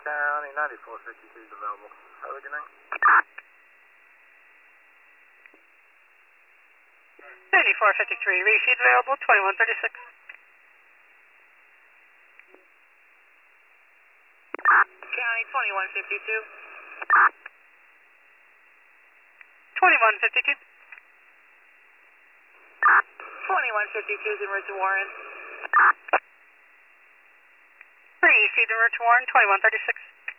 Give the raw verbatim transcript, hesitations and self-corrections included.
County, ninety-four fifty-two is available. Have a good night. ninety-four fifty-three, refeed available, twenty-one thirty-six. County, twenty-one fifty-two. twenty-one fifty-two. twenty-one fifty-two is en route to Warren. Refeed en route to Warren, twenty-one thirty-six.